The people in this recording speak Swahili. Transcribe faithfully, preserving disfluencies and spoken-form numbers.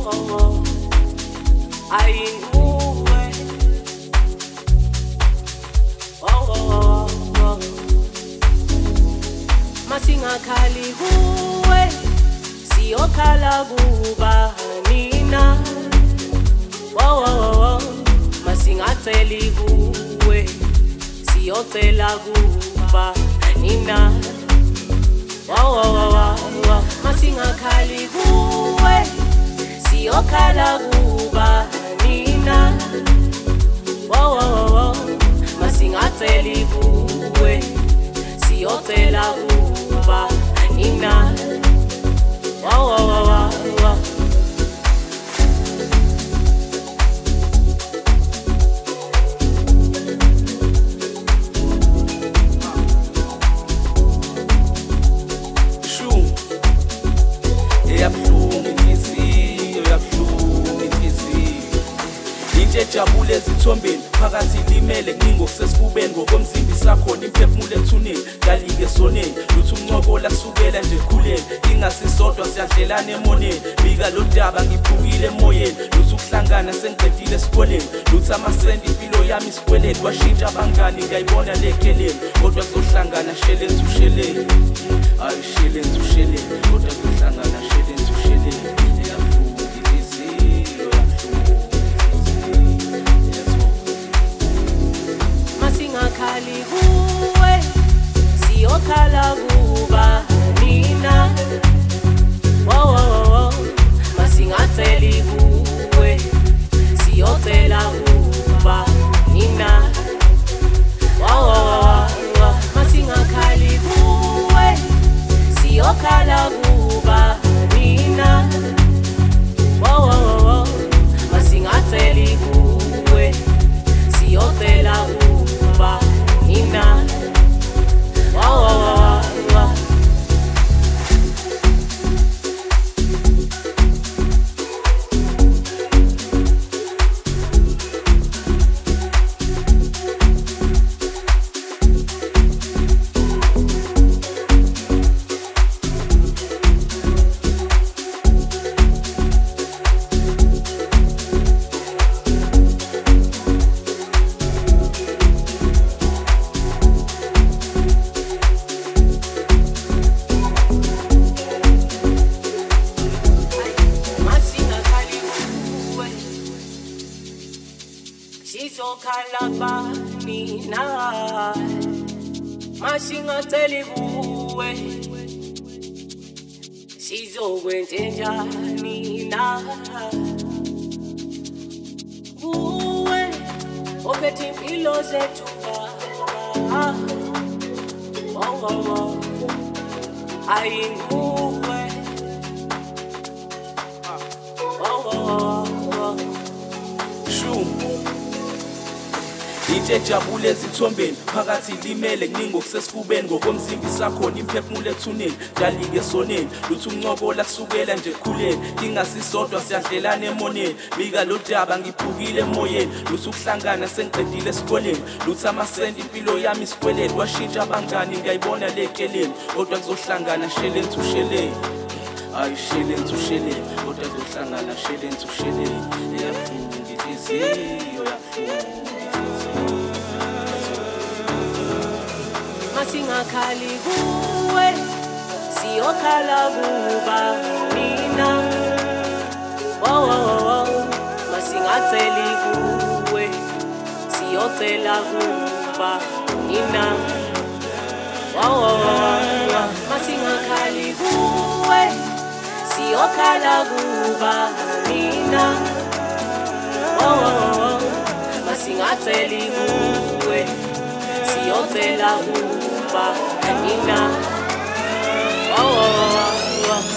oh, ayinguwe. Oh, oh, oh. Masingakhali kuwe, siyokhala kuba nina. Oh, oh, oh. Masingatheli kuwe, siyocela kuba nina. Oh, oh, oh, oh. Masingakhali kuwe, siyokhala kuba nina. Oh, oh, oh. Masingatheli kuwe, siyocela kuba nina. Oh, oh, oh, oh. Jabule ezithombeni phakathi limele kuningi okusesifubeni ngokomzimba isakhona imphefumulo ethuneni kalike soneni luthi umncokola kusukela nje khuleni ingasisodwa siyadlelana emoneni bika lo daba ngiphukile emoyeni luthi ukuhlangana sengiqedile esikoleni luthi amasenti impilo yami isikweleti washintsha abangani ngiyayibona lekeleni kodwa kuzohlangana shelenzi usheleni ayi shelenzi usheleni kodwa kuzohlangana shelenzi usheleni. Masingakhali kuwe, siyokhala kuba nina. Oh, oh, oh. Masingatheli kuwe, siyocela kuba nina. Oh, oh, oh. Masingakhali kuwe, siyokhala kuba nina. Oh, oh, oh. Masingatheli kuwe, siyocela kuba nina. Oh, oh, oh, oh. Sizokhala nina, masingatheli kuwe, sizokwenzenjani na? Kuwe ophethe impilo zethu baba. Oh, oh, oh. Ayinguwe. Oh, oh, oh. Ije jabule ezithombeni phakathi limele kuningi okusesifubeni ngokomzimba isakhona imphefumulo ethuneni kalike soneni luthi umncokola kusukela nje khuleni ingasisodwa siyadlelana emoneni bika lo daba ngiphukile emoyeni luthi ukuhlangana sengiqedile esikoleni luthi amasenti impilo yami isikweleti washintsha abangani ngiyayibona lekeleni kodwa kuzohlangana shelenzi usheleni ayi shelenzi usheleni kodwa kuzohlangana shelenzi usheleni. Yafunga inhliziyo yafunga. Masingakhali kuwe, siyokhala kuba nina. Oh, oh, oh. Masingatheli kuwe, siyocela kuba nina. Oh, oh, oh. Masingakhali kuwe, siyokhala kuba nina. Oh, oh, oh. Masingatheli kuwe, siyocela kuba nina. Oh, oh, oh, oh.